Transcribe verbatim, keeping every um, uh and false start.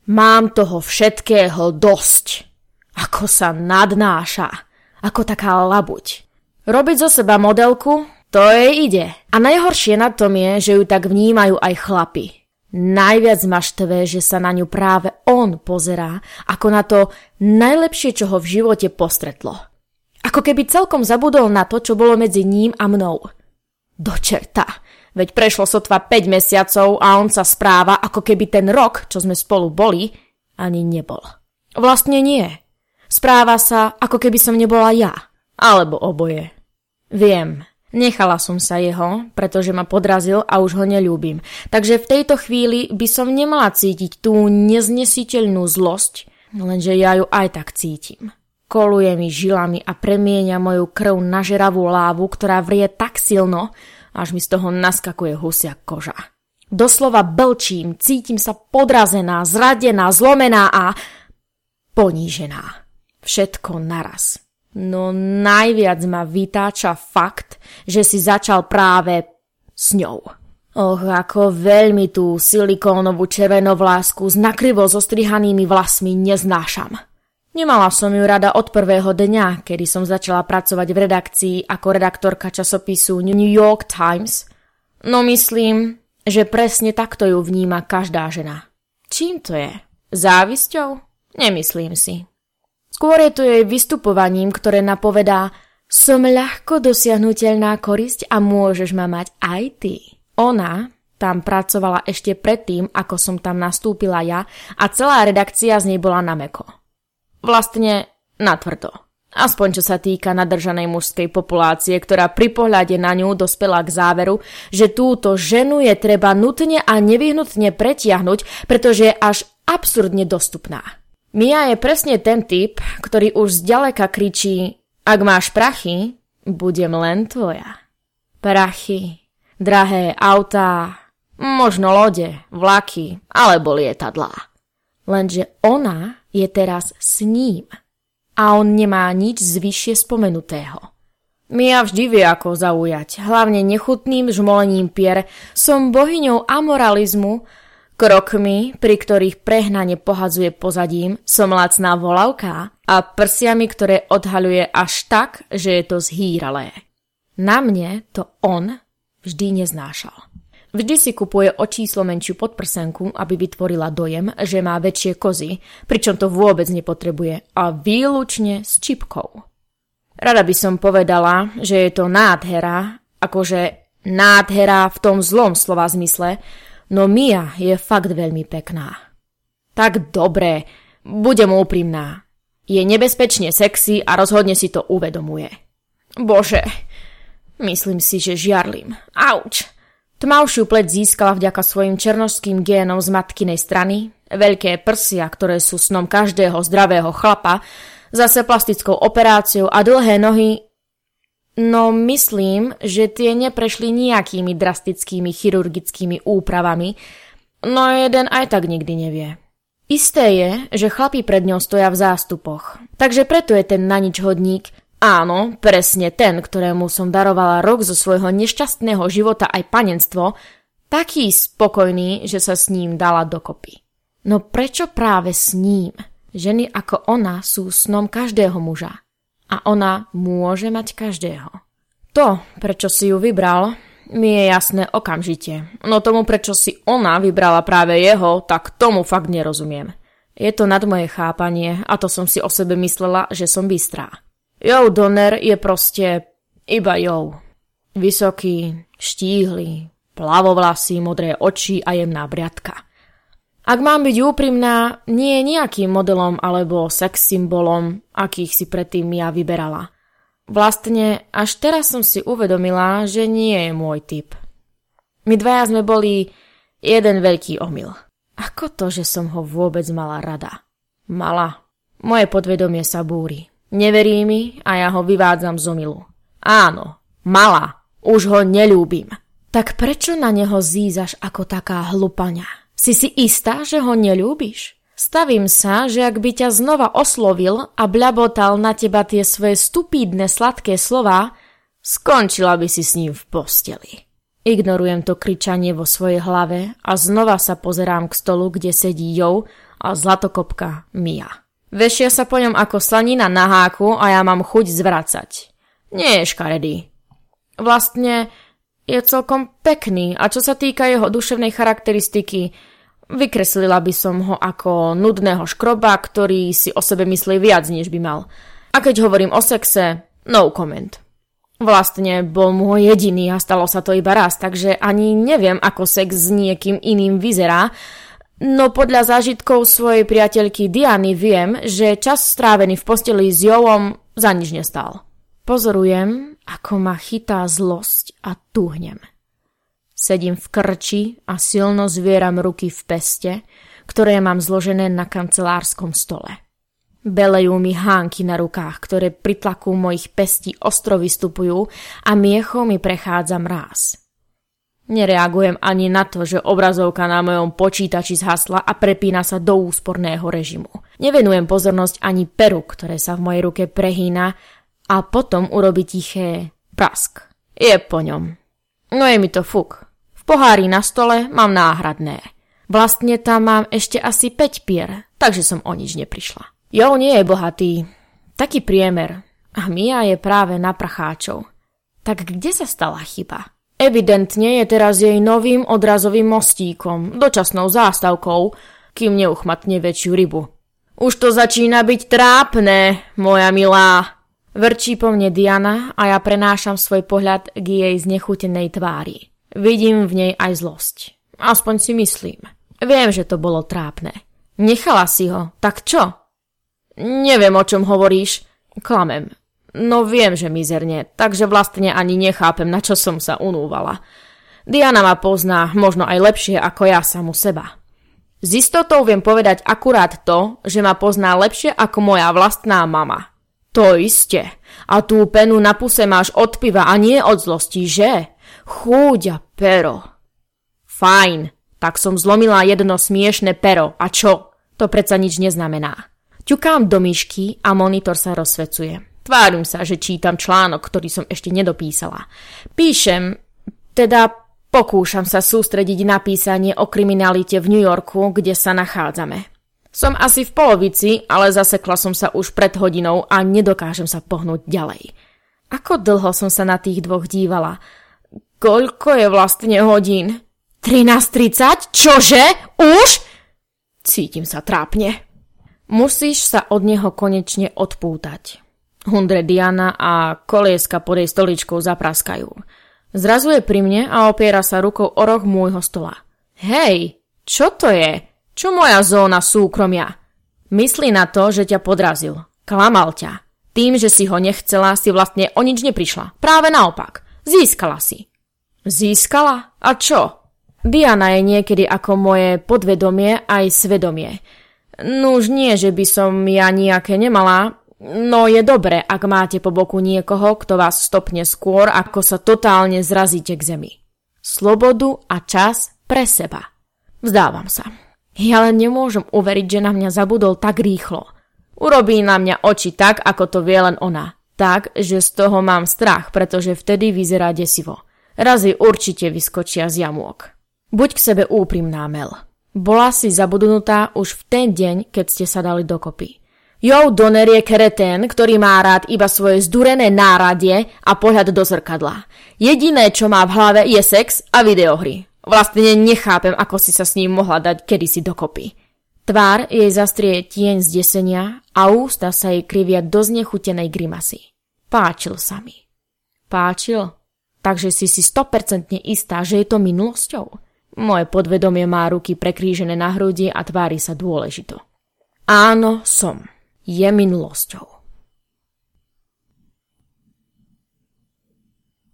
Mám toho všetkého dosť. Ako sa nadnáša. Ako taká labuť. Robiť zo seba modelku, to jej ide. A najhoršie na tom je, že ju tak vnímajú aj chlapi. Najviac ma štve, že sa na ňu práve on pozerá, ako na to najlepšie, čo ho v živote postretlo. Ako keby celkom zabudol na to, čo bolo medzi ním a mnou. Do čerta. Veď prešlo sotva päť mesiacov a on sa správa, ako keby ten rok, čo sme spolu boli, ani nebol. Vlastne nie. Správa sa, ako keby som nebola ja. Alebo oboje. Viem, nechala som sa jeho, pretože ma podrazil a už ho neľúbim. Takže v tejto chvíli by som nemala cítiť tú neznesiteľnú zlosť, lenže ja ju aj tak cítim. Koluje mi žilami a premieňa moju krv na žeravú lávu, ktorá vrie tak silno, až mi z toho naskakuje husia koža. Doslova blčím, cítim sa podrazená, zradená, zlomená a ponížená. Všetko naraz. No najviac ma vytáča fakt, že si začal práve s ňou. Och, ako veľmi tú silikónovú červenovlásku s nakrivo zostrihanými vlasmi neznášam. Nemala som ju rada od prvého dňa, kedy som začala pracovať v redakcii ako redaktorka časopisu New York Times. No myslím, že presne takto ju vníma každá žena. Čím to je? Závisťou? Nemyslím si. Skôr je to jej vystupovaním, ktoré napovedá: som ľahko dosiahnuteľná korisť a môžeš ma mať aj ty. Ona tam pracovala ešte predtým, ako som tam nastúpila ja, a celá redakcia z nej bola na mäko. Vlastne natvrdo. Aspoň čo sa týka nadržanej mužskej populácie, ktorá pri pohľade na ňu dospela k záveru, že túto ženu je treba nutne a nevyhnutne pretiahnuť, pretože je až absurdne dostupná. Mia je presne ten typ, ktorý už zďaleka kričí: ak máš prachy, budem len tvoja. Prachy, drahé autá, možno lode, vlaky alebo lietadlá. Lenže ona je teraz s ním a on nemá nič zvyššie spomenutého. Mia vždy vie, ako zaujať, hlavne nechutným žmolením pier. Som bohyňou amoralizmu, krokmi, pri ktorých prehnane pohadzuje pozadím, som lacná volavka a prsiami, ktoré odhaľuje až tak, že je to zhýralé. Na mne to on vždy neznášal. Vždy si kupuje o číslo menšiu podprsenku, aby vytvorila dojem, že má väčšie kozy, pričom to vôbec nepotrebuje, a výlučne s čipkou. Rada by som povedala, že je to nádhera, akože nádhera v tom zlom slova zmysle, no Mia je fakt veľmi pekná. Tak dobre, budem úprimná. Je nebezpečne sexy a rozhodne si to uvedomuje. Bože, myslím si, že žiarlim. Auč! Tmavšiu pleť získala vďaka svojim černošským génom z matkinej strany, veľké prsia, ktoré sú snom každého zdravého chlapa, zase plastickou operáciou a dlhé nohy. No myslím, že tie neprešli nejakými drastickými chirurgickými úpravami, no jeden aj tak nikdy nevie. Isté je, že chlapi pred ňou stoja v zástupoch, takže preto je ten na nič hodník. Áno, presne ten, ktorému som darovala rok zo svojho nešťastného života aj panenstvo, taký spokojný, že sa s ním dala dokopy. No prečo práve s ním? Ženy ako ona sú snom každého muža. A ona môže mať každého. To, prečo si ju vybral, mi je jasné okamžite. No tomu, prečo si ona vybrala práve jeho, tak tomu fakt nerozumiem. Je to nad moje chápanie a to som si o sebe myslela, že som bystrá. Joe Donner je proste iba Joe. Vysoký, štíhly, plavovlasý, modré oči a jemná briadka. Ak mám byť úprimná, nie je nejakým modelom alebo sex symbolom, akých si predtým ja vyberala. Vlastne až teraz som si uvedomila, že nie je môj typ. My dvaja sme boli jeden veľký omyl. Ako to, že som ho vôbec mala rada? Mala. Moje podvedomie sa búri. Neverí mi a ja ho vyvádzam z omylu. Áno, mala, už ho neľúbim. Tak prečo na neho zízaš ako taká hlupaňa? Si si istá, že ho neľúbiš? Stavím sa, že ak by ťa znova oslovil a bľabotal na teba tie svoje stupídne sladké slová, skončila by si s ním v posteli. Ignorujem to kričanie vo svojej hlave a znova sa pozerám k stolu, kde sedí Joe a zlatokopka Mia. Vešia sa po ňom ako slanina na háku a ja mám chuť zvracať. Nie je škaredý. Vlastne je celkom pekný a čo sa týka jeho duševnej charakteristiky, vykreslila by som ho ako nudného škroba, ktorý si o sebe myslí viac, než by mal. A keď hovorím o sexe, no comment. Vlastne bol môj jediný a stalo sa to iba raz, takže ani neviem, ako sex s niekým iným vyzerá, no podľa zážitkov svojej priateľky Diany viem, že čas strávený v posteli s Joom za nič nestal. Pozorujem, ako ma chytá zlosť a tuhnem. Sedím v krči a silno zvieram ruky v peste, ktoré mám zložené na kancelárskom stole. Belejú mi hánky na rukách, ktoré pri tlaku mojich pestí ostro vystupujú a miechom mi prechádza mráz. Nereagujem ani na to, že obrazovka na mojom počítači zhasla a prepína sa do úsporného režimu. Nevenujem pozornosť ani peru, ktoré sa v mojej ruke prehýna a potom urobí tiché prask. Je po ňom. No je mi to fuk. V pohári na stole mám náhradné. Vlastne tam mám ešte asi päť pier, takže som o nič neprišla. Jo nie je bohatý, taký priemer a Mia je práve na prcháčov. Tak kde sa stala chyba? Evidentne je teraz jej novým odrazovým mostíkom, dočasnou zástavkou, kým neuchmatne väčšiu rybu. Už to začína byť trápne, moja milá. Vrčí po mne Diana a ja prenášam svoj pohľad k jej znechutenej tvári. Vidím v nej aj zlosť. Aspoň si myslím. Viem, že to bolo trápne. Nechala si ho, tak čo? Neviem, o čom hovoríš. Klamem. No viem, že mizerne, takže vlastne ani nechápem, na čo som sa unúvala. Diana ma pozná možno aj lepšie ako ja samu seba. S istotou viem povedať akurát to, že ma pozná lepšie ako moja vlastná mama. To iste. A tú penu na puse máš od piva a nie od zlosti, že? Chúďa pero. Fajn, tak som zlomila jedno smiešne pero. A čo? To predsa nič neznamená. Ťukám do myšky a monitor sa rozsvecuje. Tvárim sa, že čítam článok, ktorý som ešte nedopísala. Píšem, teda pokúšam sa sústrediť na písanie o kriminalite v New Yorku, kde sa nachádzame. Som asi v polovici, ale zasekla som sa už pred hodinou a nedokážem sa pohnúť ďalej. Ako dlho som sa na tých dvoch dívala? Koľko je vlastne hodín? trinásť tridsať? Čože? Už? Cítim sa trápne. Musíš sa od neho konečne odpútať. Hundre Diana a kolieska pod jej stoličkou zapraskajú. Zrazu je pri mne a opiera sa rukou o roh môjho stola. Hej, čo to je? Čo moja zóna súkromia? Myslí na to, že ťa podrazil. Klamal ťa. Tým, že si ho nechcela, si vlastne o nič neprišla. Práve naopak. Získala si. Získala? A čo? Diana je niekedy ako moje podvedomie aj svedomie. Nuž nie, že by som ja nejaké nemala, no je dobre, ak máte po boku niekoho, kto vás stopne skôr, ako sa totálne zrazíte k zemi. Slobodu a čas pre seba. Vzdávam sa. Ja len nemôžem uveriť, že na mňa zabudol tak rýchlo. Urobí na mňa oči tak, ako to vie len ona. Tak, že z toho mám strach, pretože vtedy vyzerá desivo. Razy určite vyskočia z jamôk. Buď k sebe úprimná, Mel. Bola si zabudnutá už v ten deň, keď ste sa dali dokopy. Joe Donner je keretén, ktorý má rád iba svoje zdurené náradie a pohľad do zrkadla. Jediné, čo má v hlave, je sex a videohry. Vlastne nechápem, ako si sa s ním mohla dať kedysi dokopy. Tvár jej zastrie tieň zdesenia a ústa sa jej krivia do znechutenej grimasy. Páčil sa mi. Páčil? Takže si si sto percent istá, že je to minulosťou? Moje podvedomie má ruky prekrížené na hrudi a tvári sa dôležito. Áno, som. Je minulosťou.